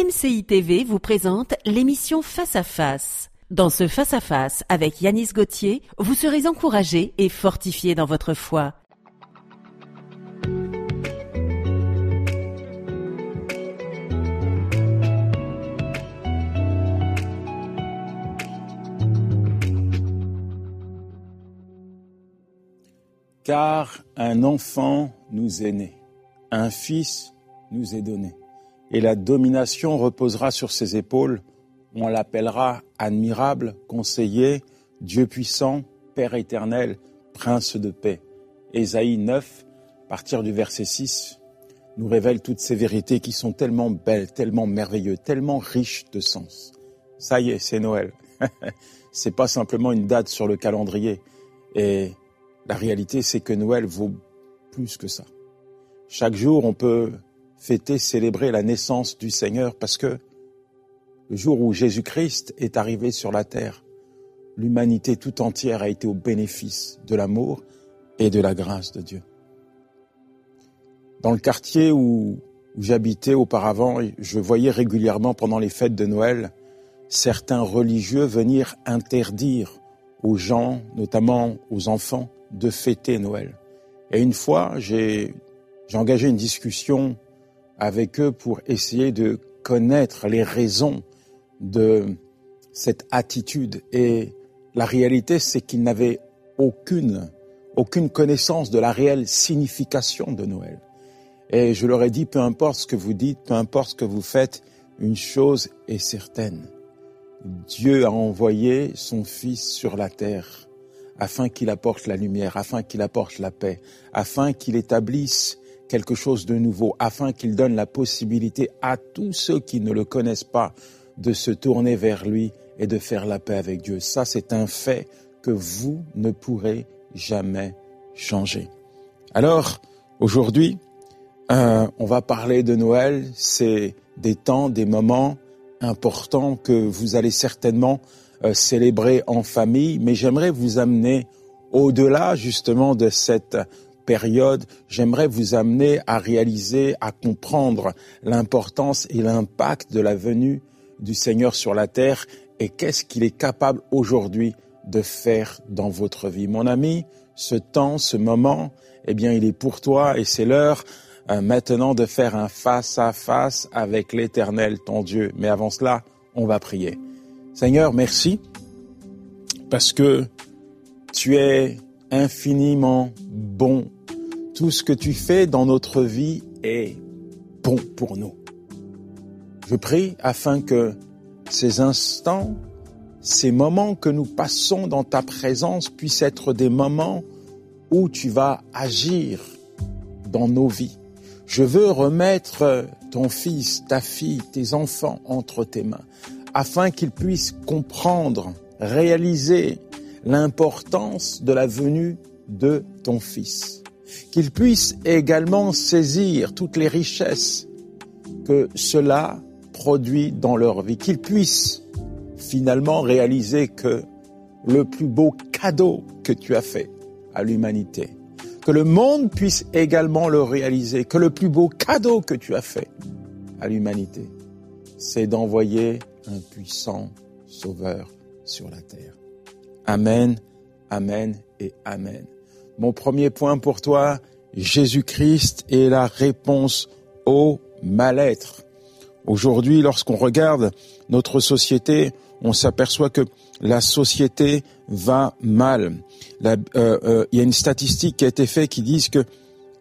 AMCI TV vous présente l'émission Face à Face. Dans ce Face à Face avec Yanis Gauthier, vous serez encouragé et fortifié dans votre foi. Car un enfant nous est né, un fils nous est donné, et la domination reposera sur ses épaules. On l'appellera admirable, conseiller, Dieu puissant, Père éternel, Prince de paix. Ésaïe 9, à partir du verset 6, nous révèle toutes ces vérités qui sont tellement belles, tellement merveilleuses, tellement riches de sens. Ça y est, c'est Noël. C'est pas simplement une date sur le calendrier. Et la réalité, c'est que Noël vaut plus que ça. Chaque jour, on peut fêter, célébrer la naissance du Seigneur parce que le jour où Jésus-Christ est arrivé sur la terre, l'humanité tout entière a été au bénéfice de l'amour et de la grâce de Dieu. Dans le quartier où j'habitais auparavant, je voyais régulièrement pendant les fêtes de Noël certains religieux venir interdire aux gens, notamment aux enfants, de fêter Noël. Et une fois, j'ai engagé une discussion avec eux pour essayer de connaître les raisons de cette attitude. Et la réalité, c'est qu'ils n'avaient aucune connaissance de la réelle signification de Noël. Et je leur ai dit, peu importe ce que vous dites, peu importe ce que vous faites, une chose est certaine. Dieu a envoyé son Fils sur la terre afin qu'il apporte la lumière, afin qu'il apporte la paix, afin qu'il établisse quelque chose de nouveau, afin qu'il donne la possibilité à tous ceux qui ne le connaissent pas de se tourner vers lui et de faire la paix avec Dieu. Ça, c'est un fait que vous ne pourrez jamais changer. Alors, aujourd'hui, on va parler de Noël. C'est des temps, des moments importants que vous allez certainement célébrer en famille, mais j'aimerais vous amener au-delà justement de cette période, j'aimerais vous amener à réaliser, à comprendre l'importance et l'impact de la venue du Seigneur sur la terre et qu'est-ce qu'il est capable aujourd'hui de faire dans votre vie. Mon ami, ce temps, ce moment, eh bien, il est pour toi et c'est l'heure maintenant de faire un face-à-face avec l'Éternel, ton Dieu. Mais avant cela, on va prier. Seigneur, merci parce que tu es infiniment bon. Tout ce que tu fais dans notre vie est bon pour nous. Je prie afin que ces instants, ces moments que nous passons dans ta présence puissent être des moments où tu vas agir dans nos vies. Je veux remettre ton fils, ta fille, tes enfants entre tes mains, afin qu'ils puissent comprendre, réaliser l'importance de la venue de ton fils. Qu'ils puissent également saisir toutes les richesses que cela produit dans leur vie. Qu'ils puissent finalement réaliser que le plus beau cadeau que tu as fait à l'humanité, que le monde puisse également le réaliser, que le plus beau cadeau que tu as fait à l'humanité, c'est d'envoyer un puissant sauveur sur la terre. Amen, amen et amen. Mon premier point pour toi, Jésus-Christ est la réponse au mal-être. Aujourd'hui, lorsqu'on regarde notre société, on s'aperçoit que la société va mal. Il y a une statistique qui a été faite qui dit que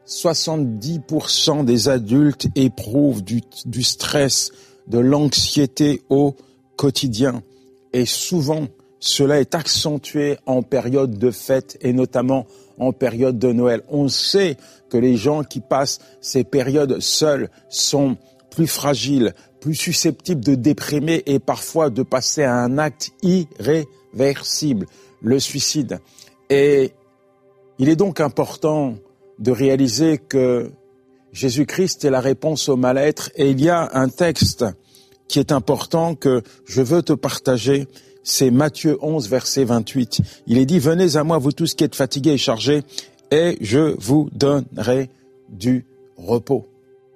70% des adultes éprouvent du stress, de l'anxiété au quotidien. Et souvent, cela est accentué en période de fête et notamment en période de Noël. On sait que les gens qui passent ces périodes seuls sont plus fragiles, plus susceptibles de déprimer et parfois de passer à un acte irréversible, le suicide. Et il est donc important de réaliser que Jésus-Christ est la réponse au mal-être et il y a un texte qui est important que je veux te partager. C'est Matthieu 11, verset 28. Il est dit, « Venez à moi, vous tous qui êtes fatigués et chargés, et je vous donnerai du repos. »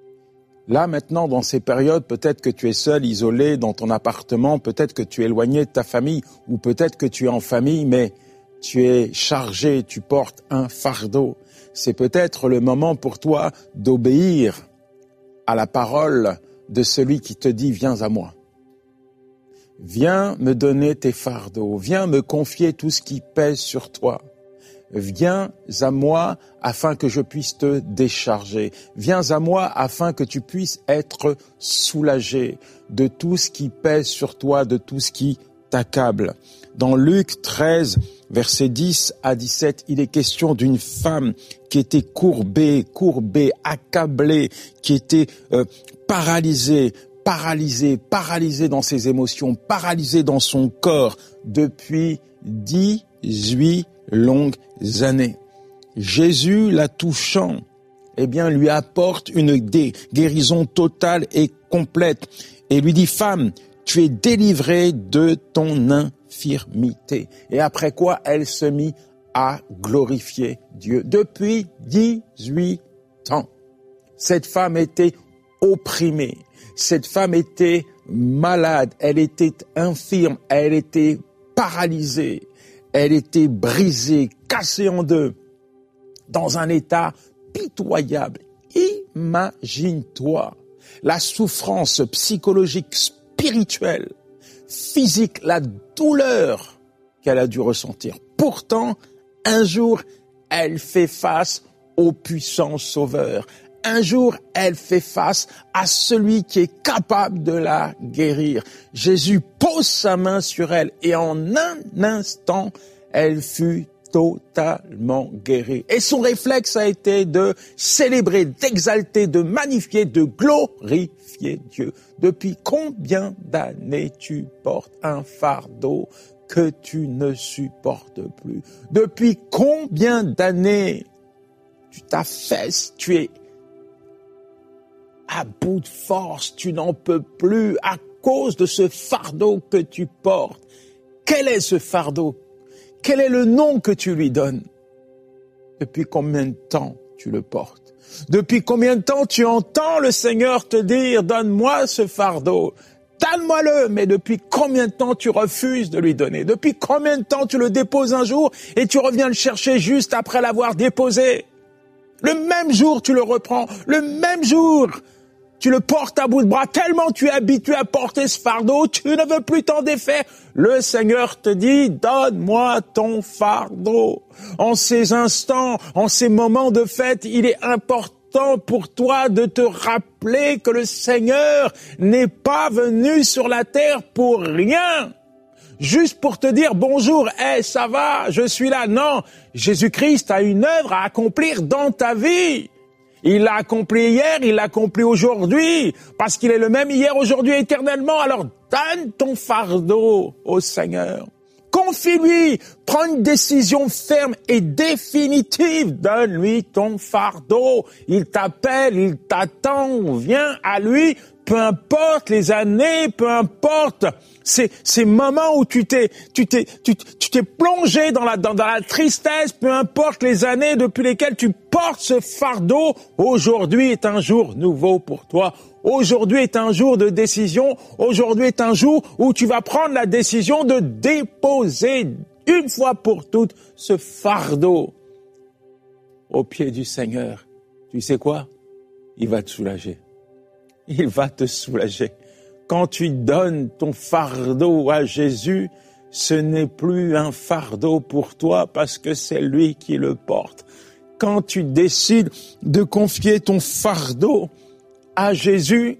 Là, maintenant, dans ces périodes, peut-être que tu es seul, isolé dans ton appartement, peut-être que tu es éloigné de ta famille, ou peut-être que tu es en famille, mais tu es chargé, tu portes un fardeau. C'est peut-être le moment pour toi d'obéir à la parole de celui qui te dit « Viens à moi ». Viens me donner tes fardeaux, viens me confier tout ce qui pèse sur toi. Viens à moi afin que je puisse te décharger. Viens à moi afin que tu puisses être soulagé de tout ce qui pèse sur toi, de tout ce qui t'accable. Dans Luc 13, versets 10 à 17, il est question d'une femme qui était courbée, accablée, qui était paralysée dans ses émotions, paralysée dans son corps depuis 18 longues années. Jésus, la touchant, lui apporte une guérison totale et complète et lui dit « Femme, tu es délivrée de ton infirmité. » Et après quoi, elle se mit à glorifier Dieu. Depuis 18 ans, cette femme était opprimée. Cette femme était malade, elle était infirme, elle était paralysée, elle était brisée, cassée en deux, dans un état pitoyable. Imagine-toi la souffrance psychologique, spirituelle, physique, la douleur qu'elle a dû ressentir. Pourtant, un jour, elle fait face au puissant Sauveur. Un jour, elle fait face à celui qui est capable de la guérir. Jésus pose sa main sur elle et en un instant, elle fut totalement guérie. Et son réflexe a été de célébrer, d'exalter, de magnifier, de glorifier Dieu. Depuis combien d'années tu portes un fardeau que tu ne supportes plus? Depuis combien d'années tu t'affaisses, tu es à bout de force, tu n'en peux plus à cause de ce fardeau que tu portes? Quel est ce fardeau? Quel est le nom que tu lui donnes? Depuis combien de temps tu le portes? Depuis combien de temps tu entends le Seigneur te dire « Donne-moi ce fardeau ». Donne-moi-le, mais depuis combien de temps tu refuses de lui donner? Depuis combien de temps tu le déposes un jour et tu reviens le chercher juste après l'avoir déposé? Le même jour, tu le reprends. Le même jour, tu le portes à bout de bras. Tellement tu es habitué à porter ce fardeau, tu ne veux plus t'en défaire. Le Seigneur te dit, donne-moi ton fardeau. En ces instants, en ces moments de fête, il est important pour toi de te rappeler que le Seigneur n'est pas venu sur la terre pour rien. Juste pour te dire bonjour, ça va, je suis là. Non, Jésus-Christ a une œuvre à accomplir dans ta vie. Il l'a accompli hier, il l'a accompli aujourd'hui, parce qu'il est le même hier, aujourd'hui, éternellement. Alors donne ton fardeau au Seigneur. Confie-lui, prends une décision ferme et définitive. Donne-lui ton fardeau. Il t'appelle, il t'attend, viens à lui. Peu importe les années, peu importe ces moments où tu t'es plongé dans la tristesse, peu importe les années depuis lesquelles tu portes ce fardeau, aujourd'hui est un jour nouveau pour toi. Aujourd'hui est un jour de décision. Aujourd'hui est un jour où tu vas prendre la décision de déposer une fois pour toutes ce fardeau au pied du Seigneur. Tu sais quoi? Il va te soulager. Il va te soulager. Quand tu donnes ton fardeau à Jésus, ce n'est plus un fardeau pour toi parce que c'est lui qui le porte. Quand tu décides de confier ton fardeau à Jésus,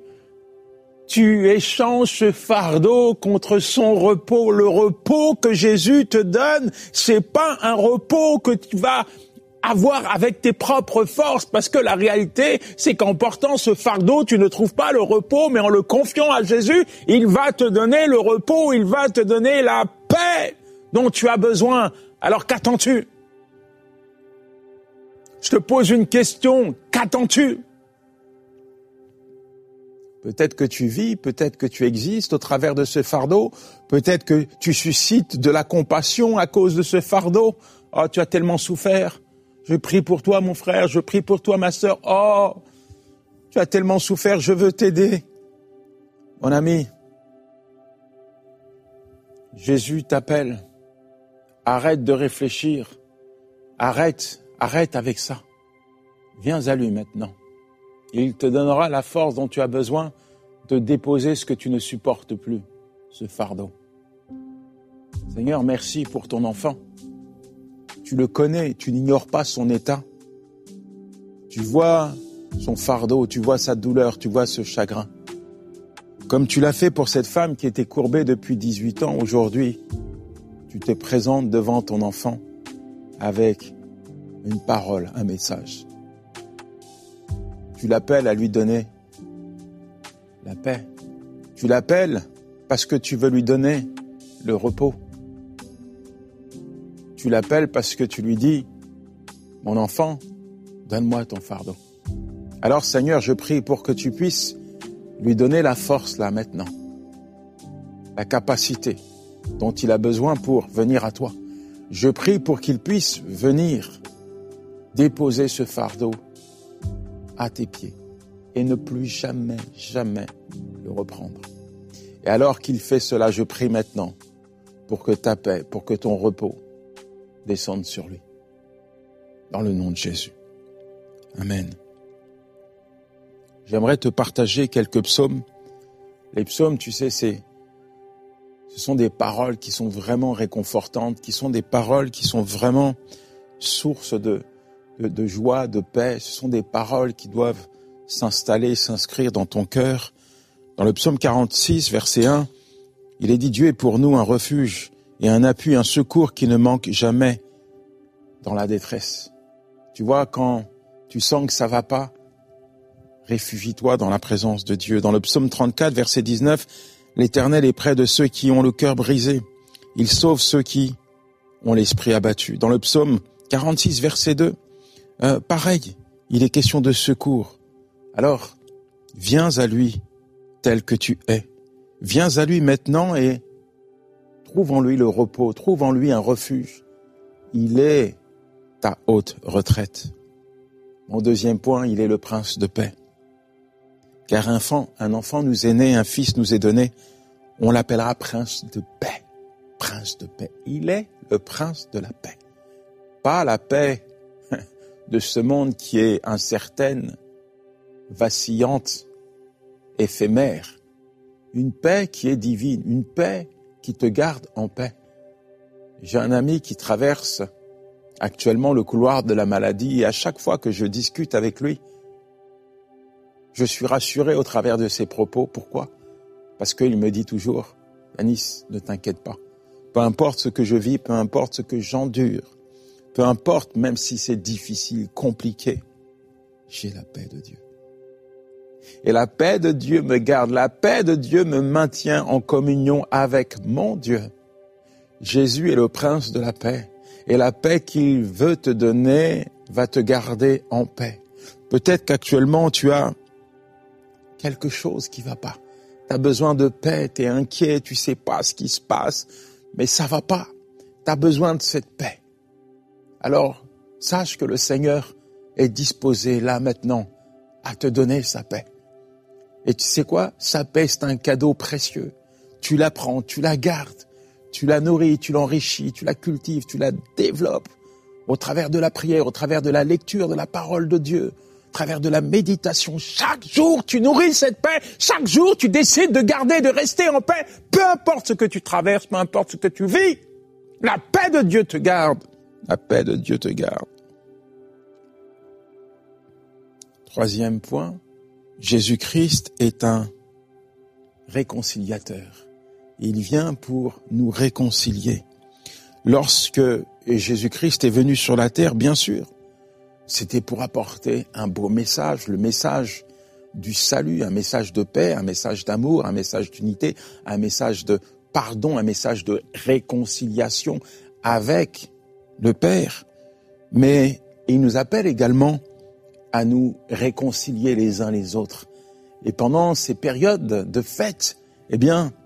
tu échanges ce fardeau contre son repos. Le repos que Jésus te donne, c'est pas un repos que tu vas avoir avec tes propres forces, parce que la réalité, c'est qu'en portant ce fardeau, tu ne trouves pas le repos, mais en le confiant à Jésus, il va te donner le repos, il va te donner la paix dont tu as besoin. Alors qu'attends-tu? Je te pose une question, qu'attends-tu? Peut-être que tu vis, peut-être que tu existes au travers de ce fardeau, peut-être que tu suscites de la compassion à cause de ce fardeau. Oh, tu as tellement souffert. Je prie pour toi, mon frère, je prie pour toi, ma sœur. Oh, Tu as tellement souffert, je veux t'aider. Mon ami, Jésus t'appelle. Arrête de réfléchir. Arrête avec ça. Viens à lui maintenant. Il te donnera la force dont tu as besoin de déposer ce que tu ne supportes plus, ce fardeau. Seigneur, merci pour ton enfant. Tu le connais, tu n'ignores pas son état. Tu vois son fardeau, tu vois sa douleur, tu vois ce chagrin. Comme tu l'as fait pour cette femme qui était courbée depuis 18 ans, aujourd'hui, tu te présentes devant ton enfant avec une parole, un message. Tu l'appelles à lui donner la paix. Tu l'appelles parce que tu veux lui donner le repos. Tu l'appelles parce que tu lui dis, mon enfant, donne-moi ton fardeau. Alors Seigneur, je prie pour que tu puisses lui donner la force là maintenant, la capacité dont il a besoin pour venir à toi. Je prie pour qu'il puisse venir déposer ce fardeau à tes pieds et ne plus jamais le reprendre. Et alors qu'il fait cela, je prie maintenant pour que ta paix, pour que ton repos descende sur lui. Dans le nom de Jésus. Amen. J'aimerais te partager quelques psaumes. Les psaumes, tu sais, ce sont des paroles qui sont vraiment réconfortantes, qui sont des paroles qui sont vraiment source de joie, de paix. Ce sont des paroles qui doivent s'installer, s'inscrire dans ton cœur. Dans le psaume 46, verset 1, il est dit « Dieu est pour nous un refuge et un appui, un secours qui ne manque jamais dans la détresse. » Tu vois, quand tu sens que ça va pas, réfugie-toi dans la présence de Dieu. Dans le psaume 34, verset 19, « L'Éternel est près de ceux qui ont le cœur brisé. Il sauve ceux qui ont l'esprit abattu. » Dans le psaume 46, verset 2, pareil, il est question de secours. Alors, viens à lui tel que tu es. Viens à lui maintenant et trouve en lui le repos, trouve en lui un refuge. Il est ta haute retraite. Mon deuxième point, il est le prince de paix. Car un enfant nous est né, un fils nous est donné, on l'appellera prince de paix. Prince de paix. Il est le prince de la paix. Pas la paix de ce monde qui est incertaine, vacillante, éphémère. Une paix qui est divine, une paix qui te garde en paix. J'ai un ami qui traverse actuellement le couloir de la maladie et à chaque fois que je discute avec lui, je suis rassuré au travers de ses propos. Pourquoi ? Parce qu'il me dit toujours, Yanis, ne t'inquiète pas. Peu importe ce que je vis, peu importe ce que j'endure, peu importe même si c'est difficile, compliqué, j'ai la paix de Dieu. Et la paix de Dieu me garde, la paix de Dieu me maintient en communion avec mon Dieu. Jésus est le prince de la paix. Et la paix qu'il veut te donner va te garder en paix. Peut-être qu'actuellement tu as quelque chose qui va pas. Tu as besoin de paix, tu es inquiet, tu sais pas ce qui se passe, mais ça va pas. Tu as besoin de cette paix. Alors, sache que le Seigneur est disposé là maintenant à te donner sa paix. Et tu sais quoi? Sa paix, c'est un cadeau précieux. Tu la prends, tu la gardes, tu la nourris, tu l'enrichis, tu la cultives, tu la développes au travers de la prière, au travers de la lecture de la parole de Dieu, au travers de la méditation. Chaque jour, tu nourris cette paix. Chaque jour, tu décides de garder, de rester en paix. Peu importe ce que tu traverses, peu importe ce que tu vis, la paix de Dieu te garde. La paix de Dieu te garde. Troisième point, Jésus-Christ est un réconciliateur. Il vient pour nous réconcilier. Lorsque Jésus-Christ est venu sur la terre, bien sûr, c'était pour apporter un beau message, le message du salut, un message de paix, un message d'amour, un message d'unité, un message de pardon, un message de réconciliation avec le Père. Mais il nous appelle également à nous réconcilier les uns les autres. Et pendant ces périodes de fête, eh bien,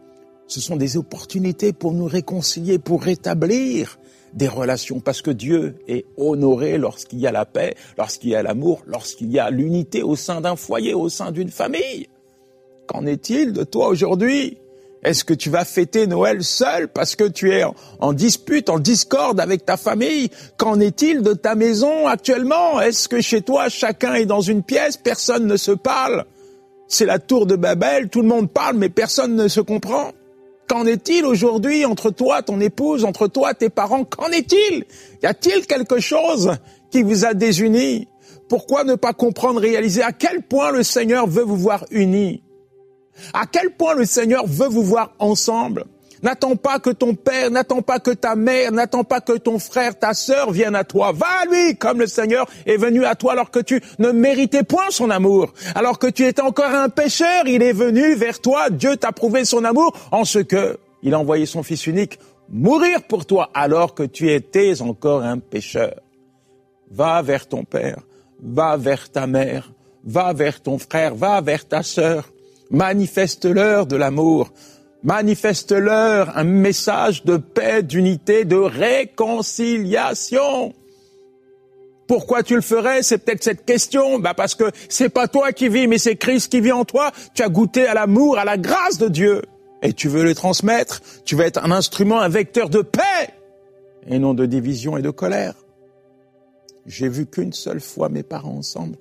Ce sont des opportunités pour nous réconcilier, pour rétablir des relations, parce que Dieu est honoré lorsqu'il y a la paix, lorsqu'il y a l'amour, lorsqu'il y a l'unité au sein d'un foyer, au sein d'une famille. Qu'en est-il de toi aujourd'hui ? Est-ce que tu vas fêter Noël seul parce que tu es en dispute, en discorde avec ta famille ? Qu'en est-il de ta maison actuellement ? Est-ce que chez toi, chacun est dans une pièce, personne ne se parle ? C'est la tour de Babel, tout le monde parle, mais personne ne se comprend. Qu'en est-il aujourd'hui entre toi, ton épouse, entre toi, tes parents ? Qu'en est-il ? Y a-t-il quelque chose qui vous a désunis ? Pourquoi ne pas comprendre, réaliser à quel point le Seigneur veut vous voir unis ? À quel point le Seigneur veut vous voir ensemble ? N'attends pas que ton père, n'attends pas que ta mère, n'attends pas que ton frère, ta sœur viennent à toi. Va à lui, comme le Seigneur est venu à toi alors que tu ne méritais point son amour. Alors que tu étais encore un pécheur, il est venu vers toi. Dieu t'a prouvé son amour en ce que il a envoyé son Fils unique mourir pour toi alors que tu étais encore un pécheur. Va vers ton père, va vers ta mère, va vers ton frère, va vers ta sœur. Manifeste-leur de l'amour. Manifeste-leur un message de paix, d'unité, de réconciliation. Pourquoi tu le ferais ? C'est peut-être cette question. Parce que c'est pas toi qui vis, mais c'est Christ qui vit en toi. Tu as goûté à l'amour, à la grâce de Dieu. Et tu veux le transmettre. Tu veux être un instrument, un vecteur de paix, et non de division et de colère. J'ai vu qu'une seule fois mes parents ensemble.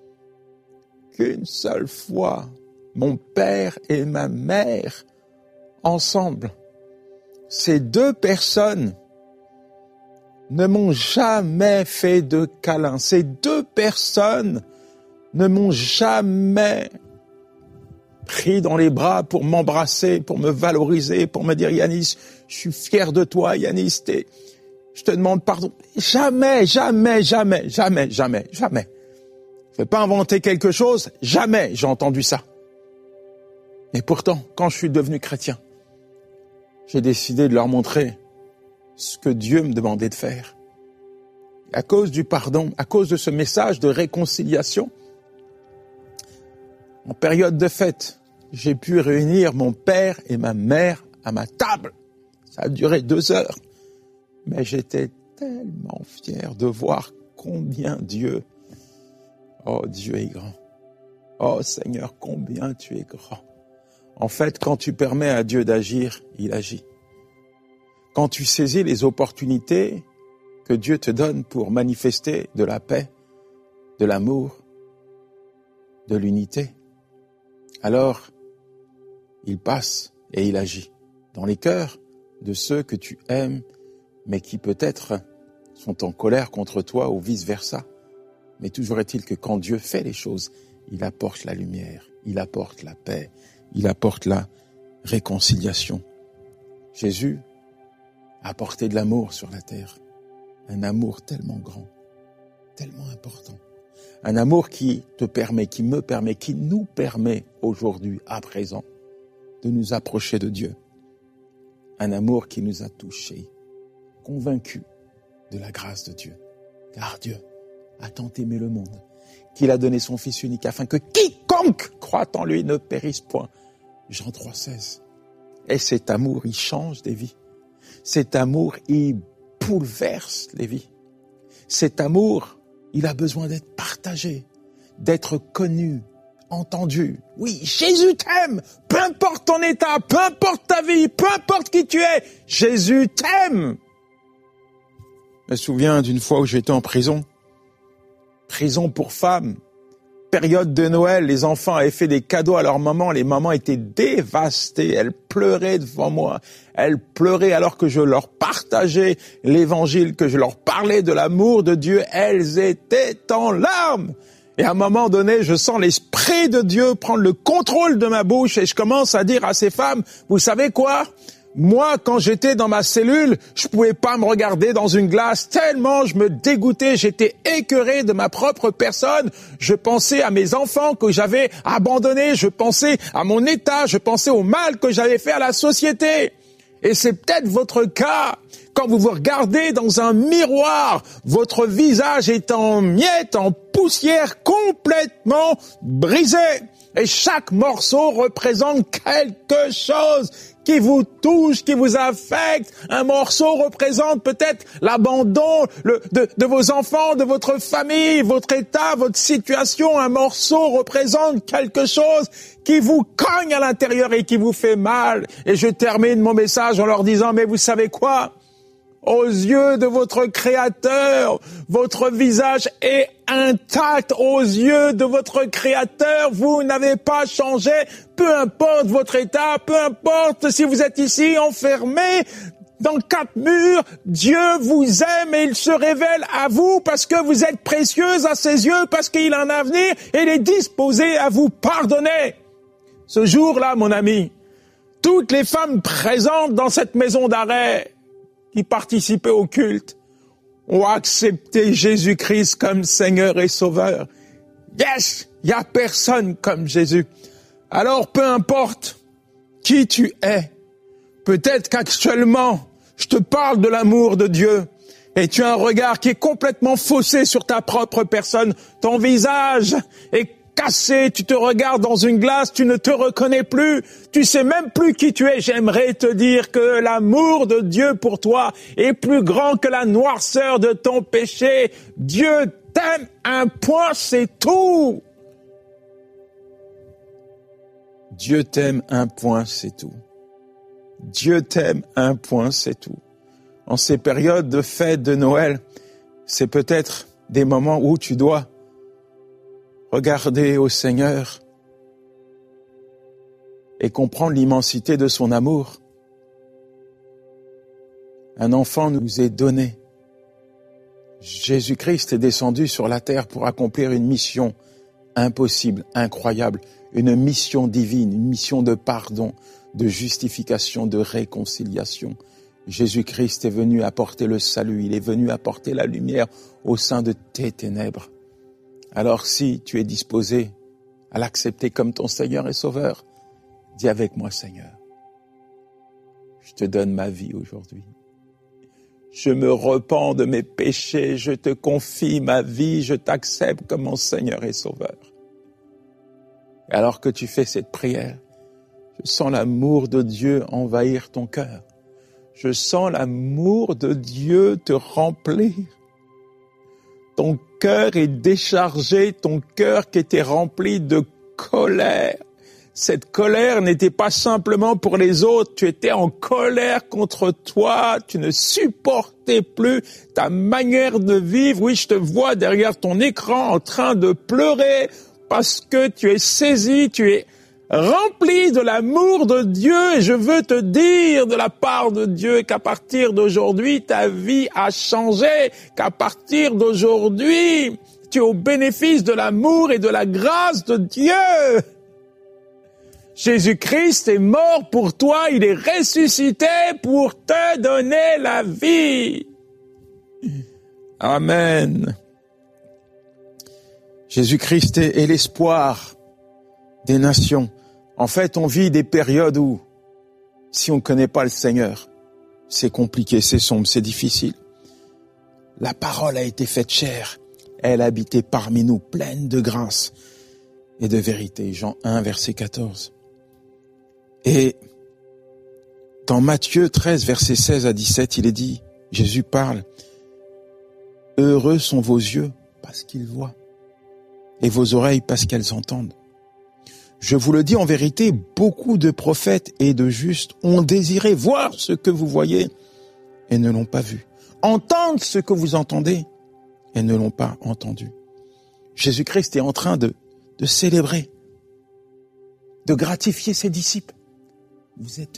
Qu'une seule fois mon père et ma mère ensemble. Ces deux personnes ne m'ont jamais fait de câlin. Ces deux personnes ne m'ont jamais pris dans les bras pour m'embrasser, pour me valoriser, pour me dire « Yanis, je suis fier de toi, Yanis, je te demande pardon. » Jamais, jamais, jamais, jamais, jamais, jamais. Je ne vais pas inventer quelque chose, jamais j'ai entendu ça. Et pourtant, quand je suis devenu chrétien, j'ai décidé de leur montrer ce que Dieu me demandait de faire. À cause du pardon, à cause de ce message de réconciliation, en période de fête, j'ai pu réunir mon père et ma mère à ma table. Ça a duré 2 heures. Mais j'étais tellement fier de voir combien Dieu est grand. Oh Seigneur, combien tu es grand. En fait, quand tu permets à Dieu d'agir, il agit. Quand tu saisis les opportunités que Dieu te donne pour manifester de la paix, de l'amour, de l'unité, alors il passe et il agit dans les cœurs de ceux que tu aimes, mais qui peut-être sont en colère contre toi ou vice-versa. Mais toujours est-il que quand Dieu fait les choses, il apporte la lumière, il apporte la paix, il apporte la réconciliation. Jésus a apporté de l'amour sur la terre. Un amour tellement grand, tellement important. Un amour qui te permet, qui me permet, qui nous permet aujourd'hui, à présent, de nous approcher de Dieu. Un amour qui nous a touchés, convaincus de la grâce de Dieu. Car Dieu a tant aimé le monde qu'il a donné son Fils unique afin que quiconque croit en lui ne périsse point. Jean 3,16. Et cet amour, il change des vies. Cet amour, il bouleverse les vies. Cet amour, il a besoin d'être partagé, d'être connu, entendu. Oui, Jésus t'aime, peu importe ton état, peu importe ta vie, peu importe qui tu es, Jésus t'aime. Je me souviens d'une fois où j'étais en prison pour femmes. Période de Noël, les enfants avaient fait des cadeaux à leur maman, les mamans étaient dévastées, elles pleuraient devant moi, elles pleuraient alors que je leur partageais l'évangile, que je leur parlais de l'amour de Dieu, elles étaient en larmes. Et à un moment donné, je sens l'Esprit de Dieu prendre le contrôle de ma bouche et je commence à dire à ces femmes, vous savez quoi ? Moi, quand j'étais dans ma cellule, je pouvais pas me regarder dans une glace tellement je me dégoûtais, j'étais écœuré de ma propre personne. Je pensais à mes enfants que j'avais abandonnés, je pensais à mon état, je pensais au mal que j'avais fait à la société. Et c'est peut-être votre cas. Quand vous vous regardez dans un miroir, votre visage est en miettes, en poussière, complètement brisé. Et chaque morceau représente quelque chose qui vous touche, qui vous affecte. Un morceau représente peut-être l'abandon de vos enfants, de votre famille, votre état, votre situation. Un morceau représente quelque chose qui vous cogne à l'intérieur et qui vous fait mal. Et je termine mon message en leur disant, mais vous savez quoi ? Aux yeux de votre Créateur, votre visage est intact. Aux yeux de votre Créateur, vous n'avez pas changé. Peu importe votre état, peu importe si vous êtes ici enfermé dans 4 murs, Dieu vous aime et il se révèle à vous parce que vous êtes précieuse à ses yeux, parce qu'il a un avenir et il est disposé à vous pardonner. Ce jour-là, mon ami, toutes les femmes présentes dans cette maison d'arrêt qui participaient au culte ont accepté Jésus-Christ comme Seigneur et Sauveur. Yes, il n'y a personne comme Jésus. Alors, peu importe qui tu es, peut-être qu'actuellement, je te parle de l'amour de Dieu et tu as un regard qui est complètement faussé sur ta propre personne. Ton visage est cassé, tu te regardes dans une glace, tu ne te reconnais plus, tu sais même plus qui tu es. J'aimerais te dire que l'amour de Dieu pour toi est plus grand que la noirceur de ton péché. Dieu t'aime, un point, c'est tout. Dieu t'aime, un point, c'est tout. Dieu t'aime, un point, c'est tout. En ces périodes de fête de Noël, c'est peut-être des moments où tu dois regarder au Seigneur et comprendre l'immensité de son amour. Un enfant nous est donné. Jésus-Christ est descendu sur la terre pour accomplir une mission impossible, incroyable, une mission divine, une mission de pardon, de justification, de réconciliation. Jésus-Christ est venu apporter le salut, il est venu apporter la lumière au sein de tes ténèbres. Alors si tu es disposé à l'accepter comme ton Seigneur et Sauveur, dis avec moi, Seigneur, je te donne ma vie aujourd'hui. Je me repens de mes péchés, je te confie ma vie, je t'accepte comme mon Seigneur et Sauveur. Et alors que tu fais cette prière, je sens l'amour de Dieu envahir ton cœur. Je sens l'amour de Dieu te remplir. Ton cœur est déchargé, ton cœur qui était rempli de colère. Cette colère n'était pas simplement pour les autres, tu étais en colère contre toi, tu ne supportais plus ta manière de vivre. Oui, je te vois derrière ton écran en train de pleurer parce que tu es saisi, tu es rempli de l'amour de Dieu, et je veux te dire de la part de Dieu qu'à partir d'aujourd'hui, ta vie a changé, qu'à partir d'aujourd'hui, tu es au bénéfice de l'amour et de la grâce de Dieu. Jésus-Christ est mort pour toi, il est ressuscité pour te donner la vie. Amen. Jésus-Christ est l'espoir des nations. En fait, on vit des périodes où, si on ne connaît pas le Seigneur, c'est compliqué, c'est sombre, c'est difficile. La parole a été faite chair. Elle a habité parmi nous, pleine de grâce et de vérité. Jean 1, verset 14. Et dans Matthieu 13, verset 16 à 17, il est dit, Jésus parle, « Heureux sont vos yeux parce qu'ils voient, et vos oreilles parce qu'elles entendent. Je vous le dis en vérité, beaucoup de prophètes et de justes ont désiré voir ce que vous voyez et ne l'ont pas vu, entendre ce que vous entendez et ne l'ont pas entendu. » Jésus-Christ est en train de célébrer, de gratifier ses disciples. Vous êtes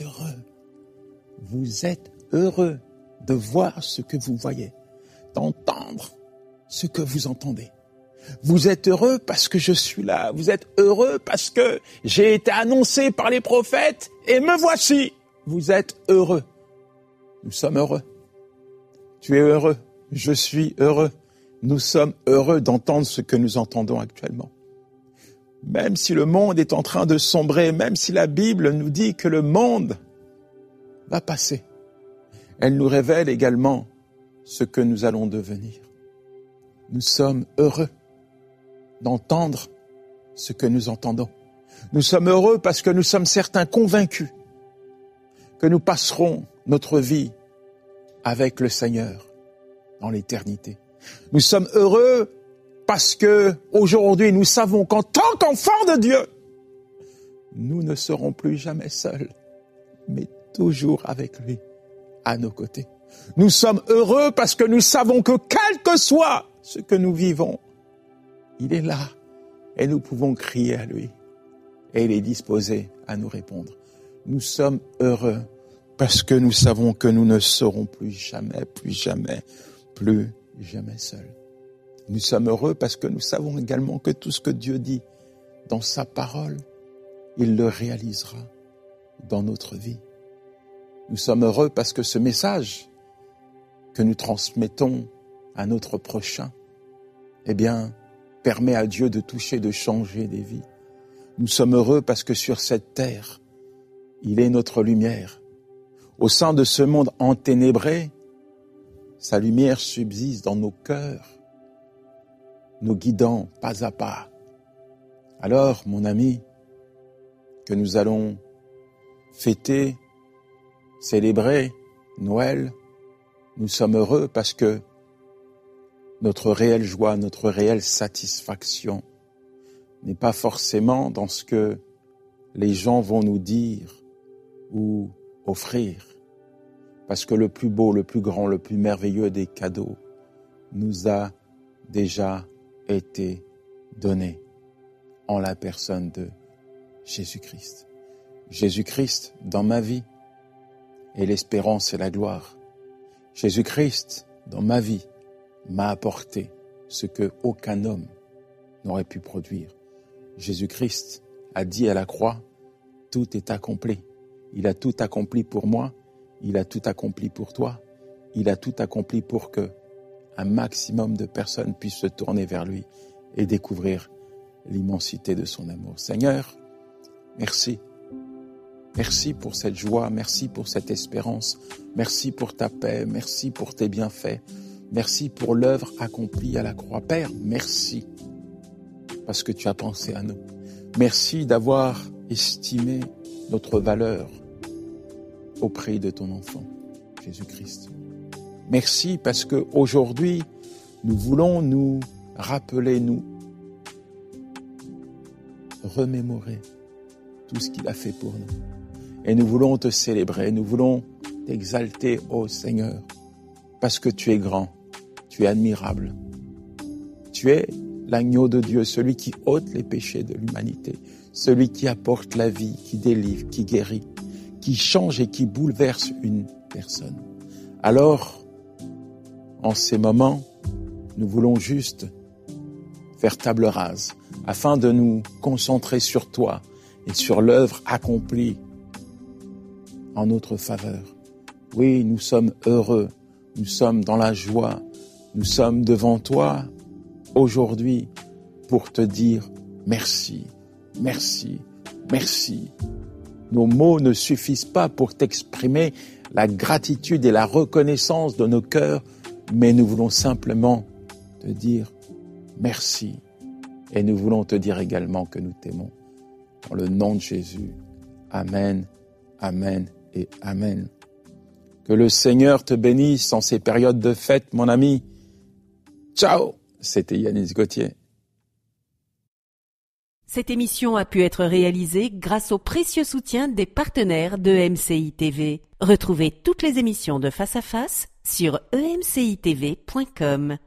heureux de voir ce que vous voyez, d'entendre ce que vous entendez. Vous êtes heureux parce que je suis là. Vous êtes heureux parce que j'ai été annoncé par les prophètes et me voici. Vous êtes heureux. Nous sommes heureux. Tu es heureux. Je suis heureux. Nous sommes heureux d'entendre ce que nous entendons actuellement. Même si le monde est en train de sombrer, même si la Bible nous dit que le monde va passer, elle nous révèle également ce que nous allons devenir. Nous sommes heureux d'entendre ce que nous entendons. Nous sommes heureux parce que nous sommes certains convaincus que nous passerons notre vie avec le Seigneur dans l'éternité. Nous sommes heureux parce que aujourd'hui nous savons qu'en tant qu'enfants de Dieu, nous ne serons plus jamais seuls, mais toujours avec lui à nos côtés. Nous sommes heureux parce que nous savons que quel que soit ce que nous vivons, il est là et nous pouvons crier à lui et il est disposé à nous répondre. Nous sommes heureux parce que nous savons que nous ne serons plus jamais seuls. Nous sommes heureux parce que nous savons également que tout ce que Dieu dit dans sa parole, il le réalisera dans notre vie. Nous sommes heureux parce que ce message que nous transmettons à notre prochain, permet à Dieu de toucher, de changer des vies. Nous sommes heureux parce que sur cette terre, il est notre lumière. Au sein de ce monde enténébré, sa lumière subsiste dans nos cœurs, nous guidant pas à pas. Alors, mon ami, que nous allons fêter, célébrer Noël, nous sommes heureux parce que notre réelle joie, notre réelle satisfaction n'est pas forcément dans ce que les gens vont nous dire ou offrir. Parce que le plus beau, le plus grand, le plus merveilleux des cadeaux nous a déjà été donné en la personne de Jésus-Christ. Jésus-Christ dans ma vie est l'espérance et la gloire. Jésus-Christ dans ma vie m'a apporté ce que aucun homme n'aurait pu produire. Jésus-Christ a dit à la croix, tout est accompli. Il a tout accompli pour moi, il a tout accompli pour toi, il a tout accompli pour que un maximum de personnes puissent se tourner vers lui et découvrir l'immensité de son amour. Seigneur, merci. Merci pour cette joie, merci pour cette espérance, merci pour ta paix, merci pour tes bienfaits, merci pour l'œuvre accomplie à la croix. Père, merci parce que tu as pensé à nous. Merci d'avoir estimé notre valeur au prix de ton enfant, Jésus-Christ. Merci parce que aujourd'hui, nous voulons nous rappeler, nous remémorer tout ce qu'il a fait pour nous. Et nous voulons te célébrer, nous voulons t'exalter, ô Seigneur, parce que tu es grand, tu es admirable. Tu es l'agneau de Dieu, celui qui ôte les péchés de l'humanité, celui qui apporte la vie, qui délivre, qui guérit, qui change et qui bouleverse une personne. Alors, en ces moments, nous voulons juste faire table rase afin de nous concentrer sur toi et sur l'œuvre accomplie en notre faveur. Oui, nous sommes heureux, nous sommes dans la joie, nous sommes devant toi aujourd'hui pour te dire merci, merci, merci. Nos mots ne suffisent pas pour t'exprimer la gratitude et la reconnaissance de nos cœurs, mais nous voulons simplement te dire merci. Et nous voulons te dire également que nous t'aimons. Dans le nom de Jésus. Amen, amen et amen. Que le Seigneur te bénisse en ces périodes de fête, mon ami. Ciao, c'était Yanis Gauthier. Cette émission a pu être réalisée grâce au précieux soutien des partenaires de MCI TV. Retrouvez toutes les émissions de Face à Face sur emcitv.com.